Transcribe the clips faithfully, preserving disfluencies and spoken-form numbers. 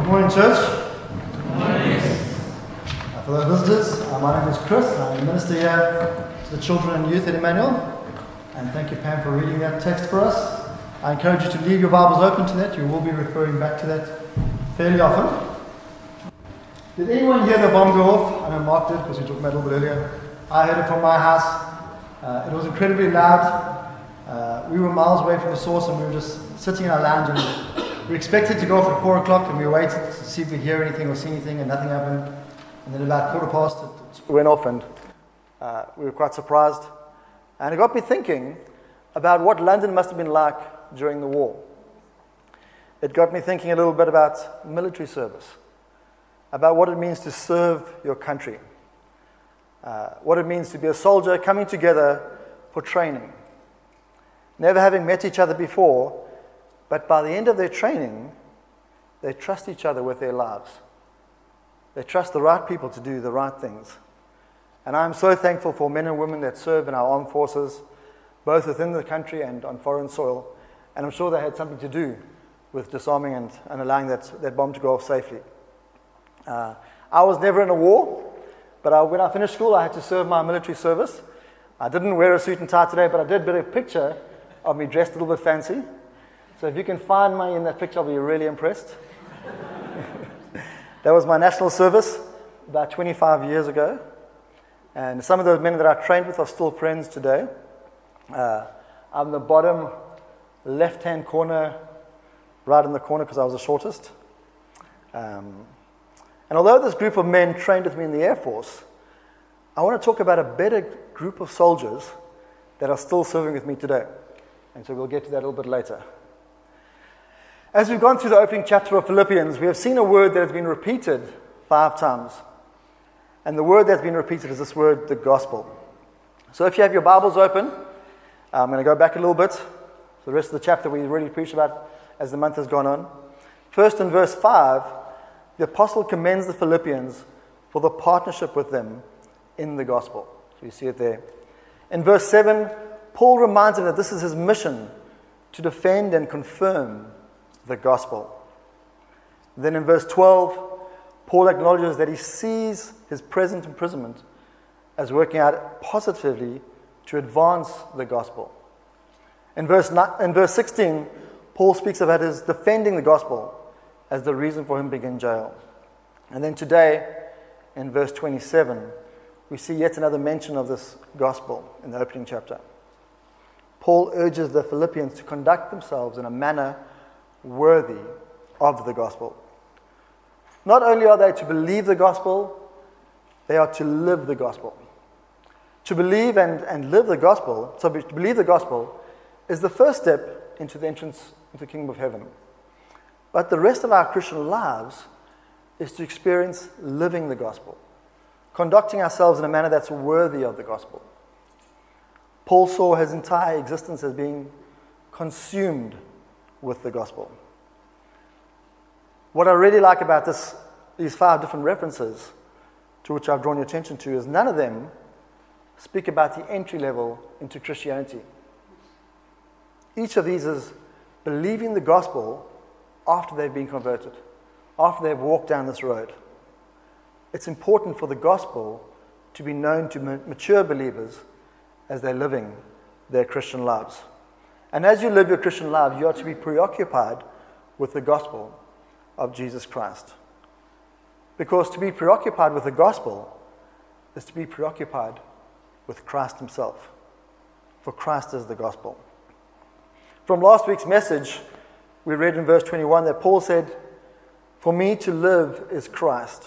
Good morning, church. Good morning. Uh, for those visitors, uh, my name is Chris. I'm the minister here to the children and youth at Emmanuel. And thank you, Pam, for reading that text for us. I encourage you to leave your Bibles open to that. You will be referring back to that fairly often. Did anyone hear the bomb go off? I know Mark did because we talked about it a little bit earlier. I heard it from my house. Uh, it was incredibly loud. Uh, we were miles away from the source and we were just sitting in our lounge and we expected to go off at four o'clock and we waited to see if we'd hear anything or see anything and nothing happened. And then about quarter past it, it went off and uh, we were quite surprised. And it got me thinking about what London must have been like during the war. It got me thinking a little bit about military service, about what it means to serve your country, uh, what it means to be a soldier coming together for training. Never having met each other before, but by the end of their training, they trust each other with their lives. They trust the right people to do the right things. And I'm so thankful for men and women that serve in our armed forces, both within the country and on foreign soil. And I'm sure they had something to do with disarming and, and allowing that, that bomb to go off safely. Uh, I was never in a war, but I, when I finished school, I had to serve my military service. I didn't wear a suit and tie today, but I did get a picture of me dressed a little bit fancy. So if you can find me in that picture, I'll be really impressed. That was my national service about twenty-five years ago. And some of those men that I trained with are still friends today. Uh, I'm the bottom left-hand corner, right in the corner because I was the shortest. Um, and although this group of men trained with me in the Air Force, I want to talk about a better group of soldiers that are still serving with me today. And so we'll get to that a little bit later. As we've gone through the opening chapter of Philippians, we have seen a word that has been repeated five times. And the word that's been repeated is this word, the gospel. So if you have your Bibles open, I'm going to go back a little bit. The rest of the chapter we really preached about as the month has gone on. First in verse five, the apostle commends the Philippians for the partnership with them in the gospel. So you see it there. In verse seven, Paul reminds him that this is his mission to defend and confirm the gospel. Then in verse twelve, Paul acknowledges that he sees his present imprisonment as working out positively to advance the gospel. In verse, in verse sixteen, Paul speaks about his defending the gospel as the reason for him being in jail. And then today, in verse twenty-seven, we see yet another mention of this gospel in the opening chapter. Paul urges the Philippians to conduct themselves in a manner worthy of the gospel. Not only are they to believe the gospel, they are to live the gospel. To believe and, and live the gospel, so to believe the gospel, is the first step into the entrance into the kingdom of heaven. But the rest of our Christian lives is to experience living the gospel, conducting ourselves in a manner that's worthy of the gospel. Paul saw his entire existence as being consumed with the gospel. What I really like about this, these five different references to which I've drawn your attention to is none of them speak about the entry level into Christianity. Each of these is believing the gospel after they've been converted, after they've walked down this road. It's important for the gospel to be known to mature believers as they're living their Christian lives. And as you live your Christian lives, you are to be preoccupied with the gospel of Jesus Christ. Because to be preoccupied with the gospel is to be preoccupied with Christ himself. For Christ is the gospel. From last week's message, we read in verse twenty-one that Paul said, "For me to live is Christ."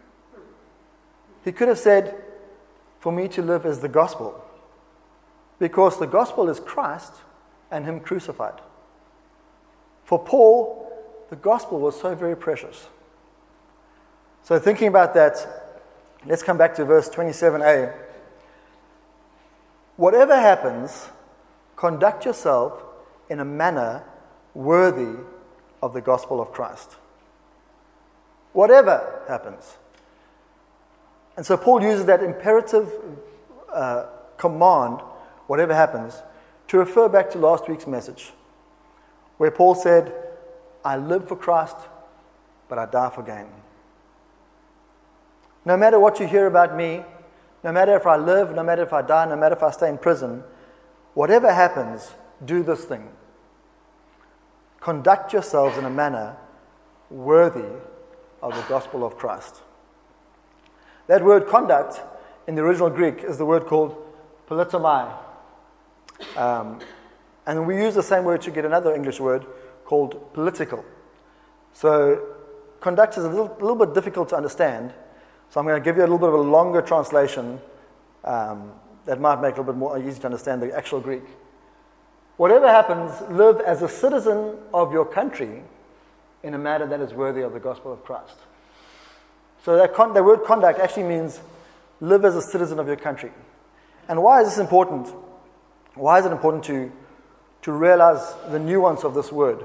He could have said, "For me to live is the gospel," because the gospel is Christ and him crucified. For Paul, the gospel was so very precious. So thinking about that, let's come back to verse twenty-seven a. Whatever happens, conduct yourself in a manner worthy of the gospel of Christ. Whatever happens. And so Paul uses that imperative uh, command, whatever happens, to refer back to last week's message, where Paul said, I live for Christ, but I die for gain. No matter what you hear about me, no matter if I live, no matter if I die, no matter if I stay in prison, whatever happens, do this thing. Conduct yourselves in a manner worthy of the gospel of Christ. That word conduct in the original Greek is the word called politomai. Um, and we use the same word to get another English word called political. So conduct is a little, little bit difficult to understand. So I'm going to give you a little bit of a longer translation um, that might make it a little bit more easy to understand the actual Greek. Whatever happens, live as a citizen of your country in a manner that is worthy of the gospel of Christ. So that, con- that word conduct actually means live as a citizen of your country. And why is this important? Why is it important to, to realize the nuance of this word?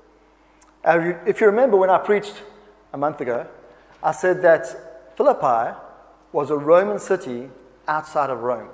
Uh, if you remember when I preached a month ago, I said that Philippi was a Roman city outside of Rome.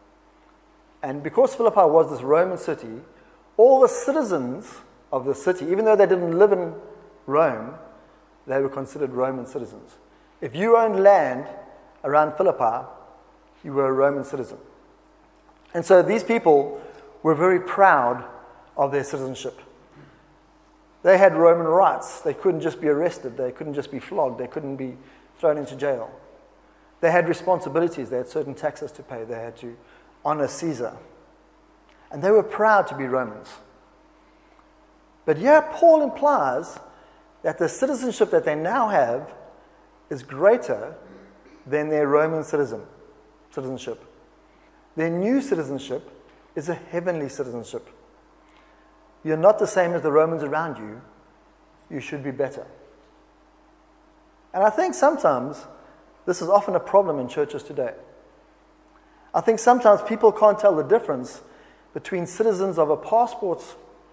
And because Philippi was this Roman city, all the citizens of the city, even though they didn't live in Rome, they were considered Roman citizens. If you owned land around Philippi, you were a Roman citizen. And so these people were very proud of their citizenship. They had Roman rights. They couldn't just be arrested. They couldn't just be flogged. They couldn't be thrown into jail. They had responsibilities. They had certain taxes to pay. They had to honor Caesar. And they were proud to be Romans. But here Paul implies that the citizenship that they now have is greater than their Roman citizen, citizenship. Their new citizenship is a heavenly citizenship. You're not the same as the Romans around you. You should be better. And I think sometimes this is often a problem in churches today. I think sometimes people can't tell the difference between citizens of a passport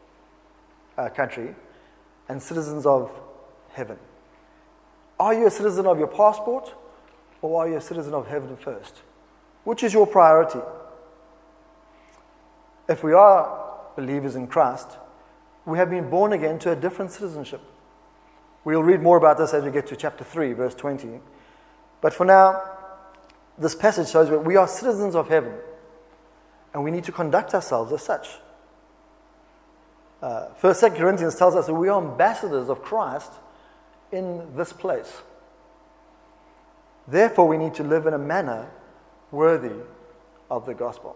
uh, country and citizens of heaven. Are you a citizen of your passport, or are you a citizen of heaven first? Which is your priority? If we are believers in Christ, we have been born again to a different citizenship. We'll read more about this as we get to chapter three, verse twenty. But for now, this passage shows that we are citizens of heaven, and we need to conduct ourselves as such. Uh, First, Second Corinthians tells us that we are ambassadors of Christ in this place. Therefore, we need to live in a manner worthy of the gospel.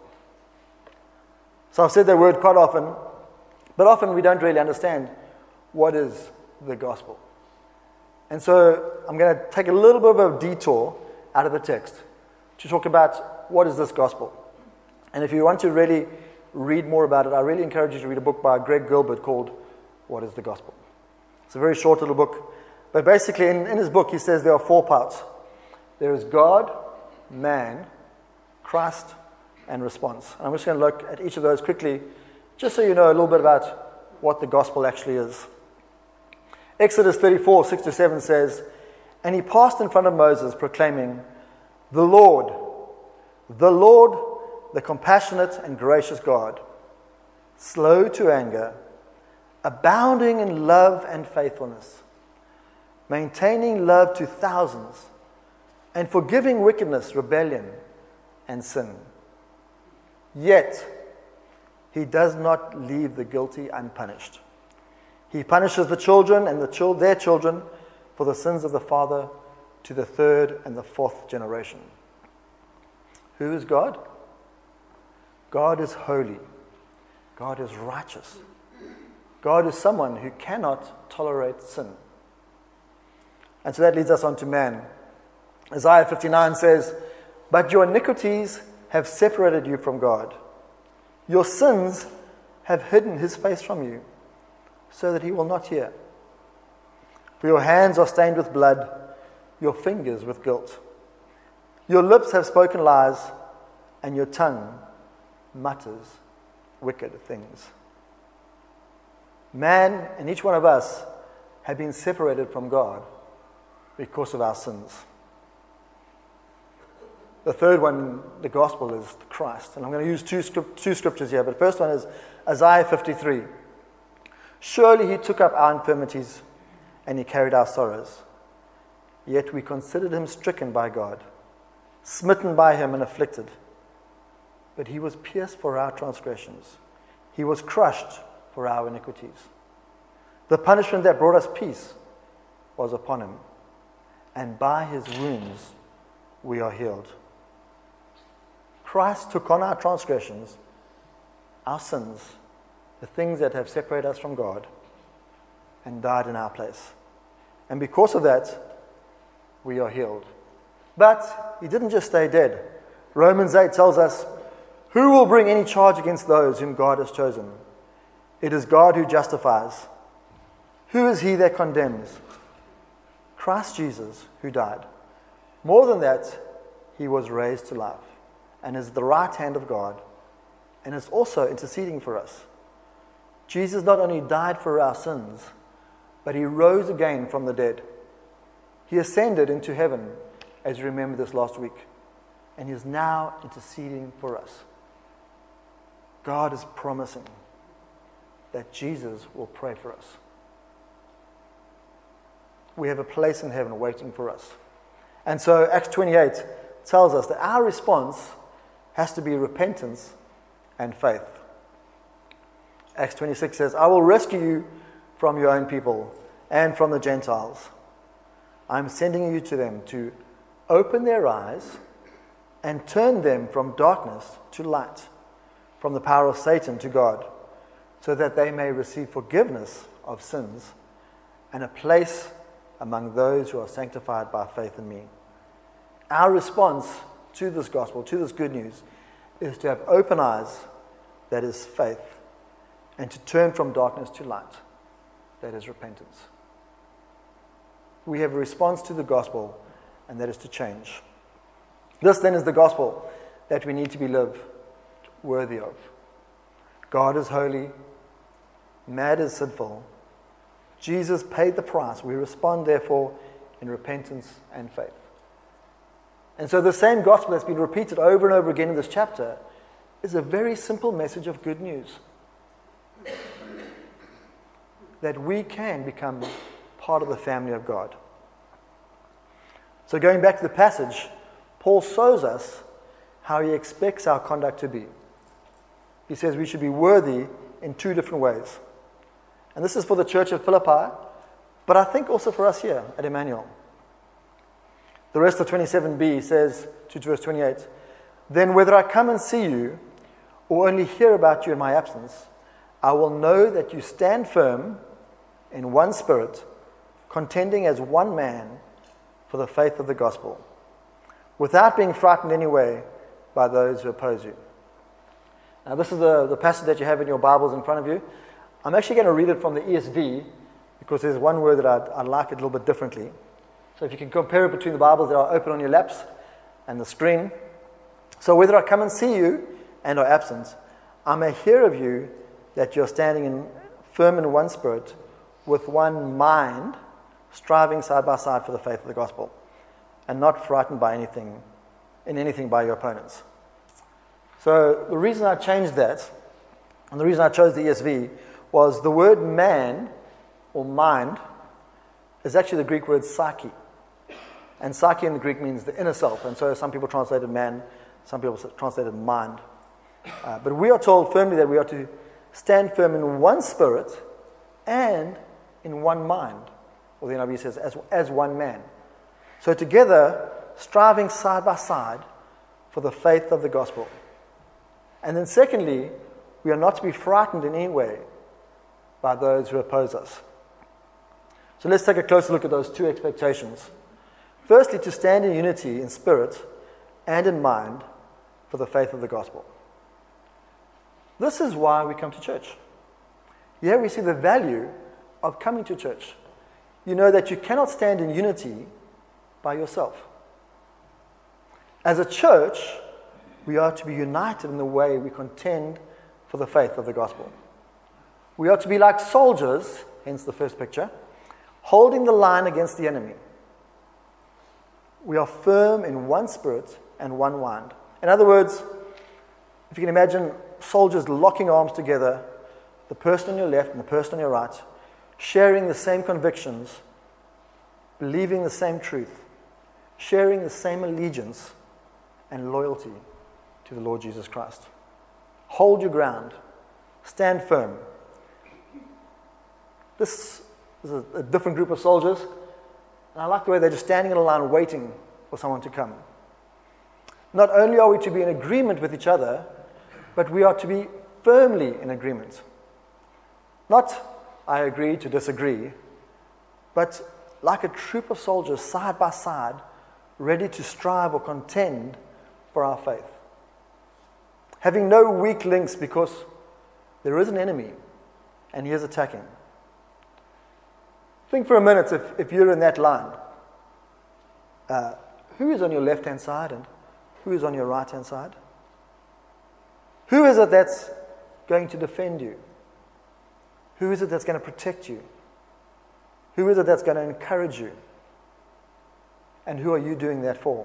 So I've said that word quite often, but often we don't really understand what is the gospel. And so I'm going to take a little bit of a detour out of the text to talk about what is this gospel. And if you want to really read more about it, I really encourage you to read a book by Greg Gilbert called What is the Gospel? It's a very short little book. But basically in, in his book he says there are four parts. There is God, man, Christ, and response. And I'm just going to look at each of those quickly, just so you know a little bit about what the gospel actually is. Exodus thirty-four, six to seven says, "And he passed in front of Moses, proclaiming, 'The Lord, the Lord, the compassionate and gracious God, slow to anger, abounding in love and faithfulness, maintaining love to thousands, and forgiving wickedness, rebellion, and sin. Yet he does not leave the guilty unpunished. He punishes the children and the chil- their children for the sins of the father to the third and the fourth generation.'" Who is God? God is holy. God is righteous. God is someone who cannot tolerate sin. And so that leads us on to man. Isaiah fifty-nine says, "But your iniquities have separated you from God. Your sins have hidden his face from you, so that he will not hear. For your hands are stained with blood, your fingers with guilt. Your lips have spoken lies, and your tongue mutters wicked things." Man and each one of us have been separated from God because of our sins. The third one, the gospel, is Christ. And I'm going to use two, script, two scriptures here. But the first one is Isaiah fifty-three. "Surely he took up our infirmities and he carried our sorrows. Yet we considered him stricken by God, smitten by him and afflicted. But he was pierced for our transgressions. He was crushed for our iniquities. The punishment that brought us peace was upon him, and by his wounds we are healed. Christ took on our transgressions, our sins, the things that have separated us from God, and died in our place. And because of that, we are healed. But he didn't just stay dead. Romans eight tells us, who will bring any charge against those whom God has chosen? It is God who justifies. Who is he that condemns? Christ Jesus, who died. More than that, he was raised to life and is at the right hand of God and is also interceding for us. Jesus not only died for our sins, but he rose again from the dead. He ascended into heaven, as you remember this last week, and he is now interceding for us. God is promising that Jesus will pray for us. We have a place in heaven waiting for us. And so Acts twenty-eight tells us that our response has to be repentance and faith. Acts twenty-six says, I will rescue you from your own people and from the Gentiles. I'm sending you to them to open their eyes and turn them from darkness to light, from the power of Satan to God, so that they may receive forgiveness of sins and a place among those who are sanctified by faith in me. Our response to this gospel, to this good news, is to have open eyes, that is faith, and to turn from darkness to light, that is repentance. We have a response to the gospel, and that is to change. This then is the gospel that we need to be lived worthy of. God is holy, man is sinful. Jesus paid the price. We respond, therefore, in repentance and faith. And so the same gospel that's been repeated over and over again in this chapter is a very simple message of good news. That we can become part of the family of God. So going back to the passage, Paul shows us how he expects our conduct to be. He says we should be worthy in two different ways. And this is for the church of Philippi, but I think also for us here at Emmanuel. The rest of twenty-seven b says to verse twenty-eight, then whether I come and see you or only hear about you in my absence, I will know that you stand firm in one spirit, contending as one man for the faith of the gospel, without being frightened in any way by those who oppose you. Now this is the, the passage that you have in your Bibles in front of you. I'm actually going to read it from the E S V because there's one word that I'd, I'd like it a little bit differently. So if you can compare it between the Bibles that are open on your laps and the screen. So whether I come and see you and are absent, I may hear of you that you're standing in, firm in one spirit, with one mind, striving side by side for the faith of the gospel, and not frightened by anything, in anything by your opponents. So the reason I changed that, and the reason I chose the E S V, was the word man, or mind, is actually the Greek word psyche. And psyche in the Greek means the inner self, and so some people translated man, some people translated mind. Uh, but we are told firmly that we are to stand firm in one spirit and in one mind. Or the N I V says, as, as one man. So together, striving side by side for the faith of the gospel. And then secondly, we are not to be frightened in any way by those who oppose us. So let's take a closer look at those two expectations. Firstly, to stand in unity in spirit and in mind for the faith of the gospel. This is why we come to church. Here we see the value of coming to church. You know that you cannot stand in unity by yourself. As a church, we are to be united in the way we contend for the faith of the gospel. We are to be like soldiers, hence the first picture, holding the line against the enemy. We are firm in one spirit and one mind. In other words, if you can imagine soldiers locking arms together, the person on your left and the person on your right, sharing the same convictions believing the same truth, sharing the same allegiance and loyalty to the Lord Jesus Christ. Hold your ground. Stand firm. This is a, a different group of soldiers, and I like the way they're just standing in a line waiting for someone to come. Not only are we to be in agreement with each other, but we are to be firmly in agreement. Not, I agree to disagree, but like a troop of soldiers side by side, ready to strive or contend for our faith. Having no weak links because there is an enemy and he is attacking. Think for a minute if, if you're in that line. Uh, who is on your left-hand side and who is on your right-hand side? Who is it that's going to defend you? Who is it that's going to protect you? Who is it that's going to encourage you? And who are you doing that for?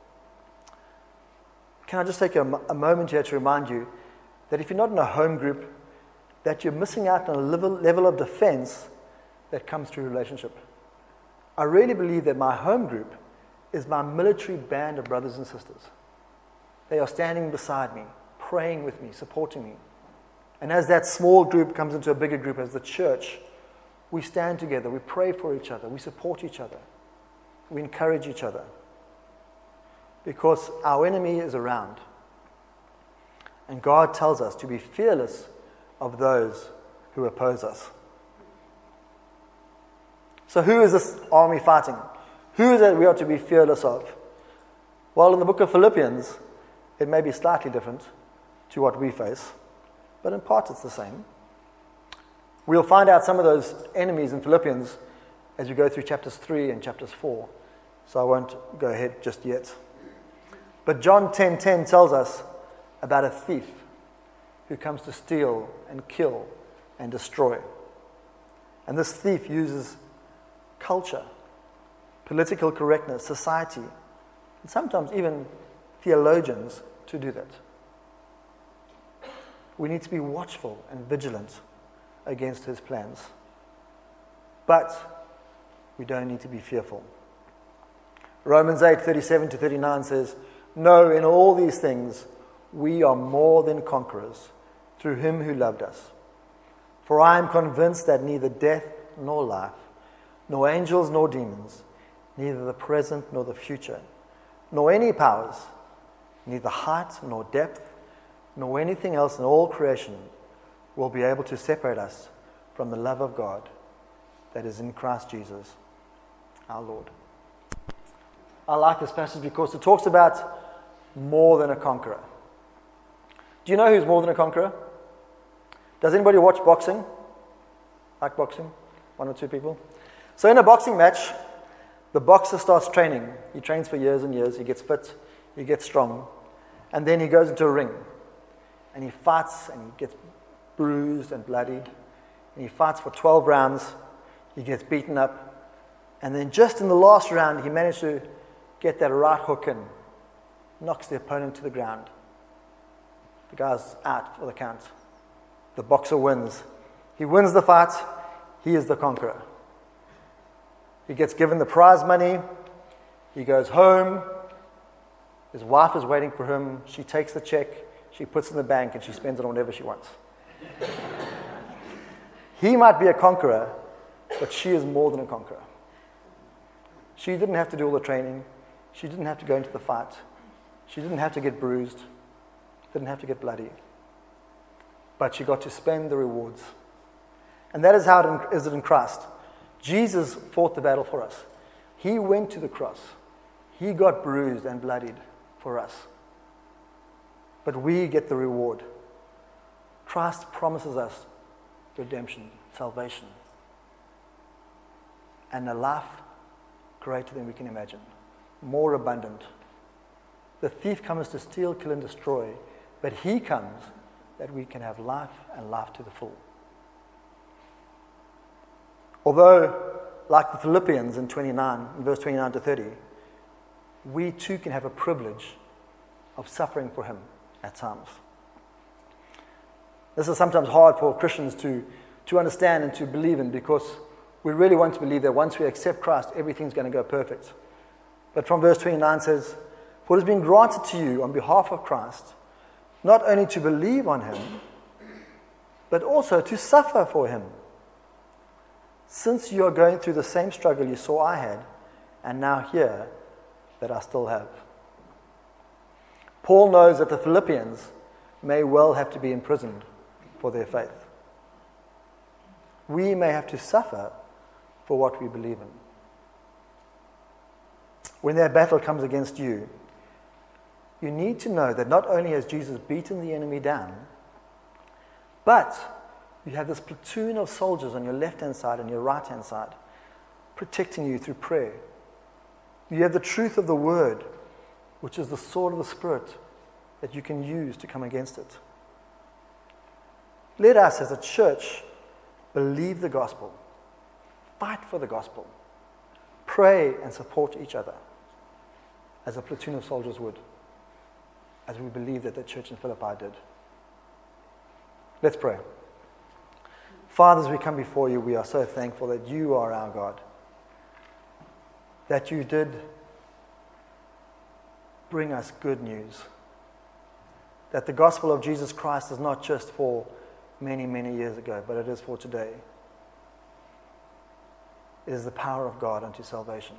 Can I just take a, a moment here to remind you that if you're not in a home group, that you're missing out on a level, level of defense that comes through relationship. I really believe that my home group is my military band of brothers and sisters. They are standing beside me, praying with me, supporting me. And as that small group comes into a bigger group as the church, we stand together, we pray for each other, we support each other, we encourage each other. Because our enemy is around. And God tells us to be fearless of those who oppose us. So who is this army fighting? Who is it we are to be fearless of? Well, in the book of Philippians, it may be slightly different to what we face, but in part it's the same. We'll find out some of those enemies in Philippians as we go through chapters three and chapters four, so I won't go ahead just yet. But John ten ten tells us about a thief who comes to steal and kill and destroy. And this thief uses culture, political correctness, society, and sometimes even theologians to do that. We need to be watchful and vigilant against his plans. But we don't need to be fearful. Romans eight thirty-seven to thirty-nine says, "No, in all these things we are more than conquerors through him who loved us. For I am convinced that neither death nor life, nor angels nor demons, neither the present nor the future, nor any powers, neither height nor depth, nor anything else in all creation will be able to separate us from the love of God that is in Christ Jesus, our Lord." I like this passage because it talks about more than a conqueror. Do you know who's more than a conqueror? Does anybody watch boxing? Like boxing? One or two people? So in a boxing match, the boxer starts training. He trains for years and years. He gets fit. He gets strong. And then he goes into a ring. And he fights and he gets bruised and bloodied. And he fights for twelve rounds. He gets beaten up. And then just in the last round, he managed to get that right hook in. Knocks the opponent to the ground. The guy's out for the count. The boxer wins. He wins the fight. He is the conqueror. He gets given the prize money. He goes home. His wife is waiting for him. She takes the check. She puts it in the bank and she spends it on whatever she wants. He might be a conqueror, but she is more than a conqueror. She didn't have to do all the training. She didn't have to go into the fight. She didn't have to get bruised. Didn't have to get bloody. But she got to spend the rewards. And that is how it is in Christ. Jesus fought the battle for us. He went to the cross. He got bruised and bloodied for us. But we get the reward. Christ promises us redemption, salvation, and a life greater than we can imagine, more abundant. The thief comes to steal, kill, and destroy, but he comes that we can have life and life to the full. Although, like the Philippians in twenty-nine, in verse twenty-nine to thirty, we too can have a privilege of suffering for him at times. This is sometimes hard for Christians to, to understand and to believe in because we really want to believe that once we accept Christ, everything's going to go perfect. But from verse twenty-nine says, "For it has been granted to you on behalf of Christ, not only to believe on him, but also to suffer for him. Since you are going through the same struggle you saw I had, and now hear that I still have." Paul knows that the Philippians may well have to be imprisoned for their faith. We may have to suffer for what we believe in. When that battle comes against you, you need to know that not only has Jesus beaten the enemy down, but you have this platoon of soldiers on your left-hand side and your right-hand side protecting you through prayer. You have the truth of the Word, which is the sword of the Spirit that you can use to come against it. Let us as a church believe the gospel, fight for the gospel, pray and support each other as a platoon of soldiers would, as we believe that the church in Philippi did. Let's pray. Father, as we come before you, we are so thankful that you are our God, that you did bring us good news, that the gospel of Jesus Christ is not just for many, many years ago, but it is for today. It is the power of God unto salvation,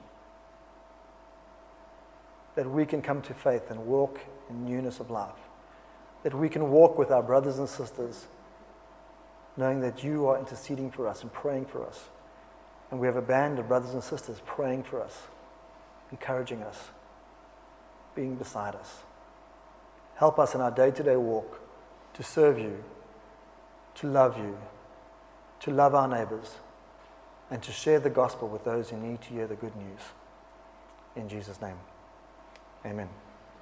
that we can come to faith and walk in newness of life, that we can walk with our brothers and sisters knowing that you are interceding for us and praying for us, and we have a band of brothers and sisters praying for us, encouraging us, being beside us. Help us in our day-to-day walk to serve you, to love you, to love our neighbors, and to share the gospel with those who need to hear the good news. In Jesus' name, amen.